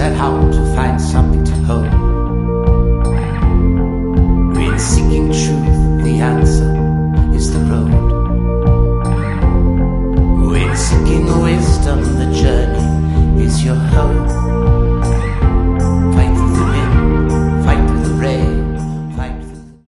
set out to find something to hold. In seeking truth, the answer is the road. In seeking wisdom, the journey is your hope.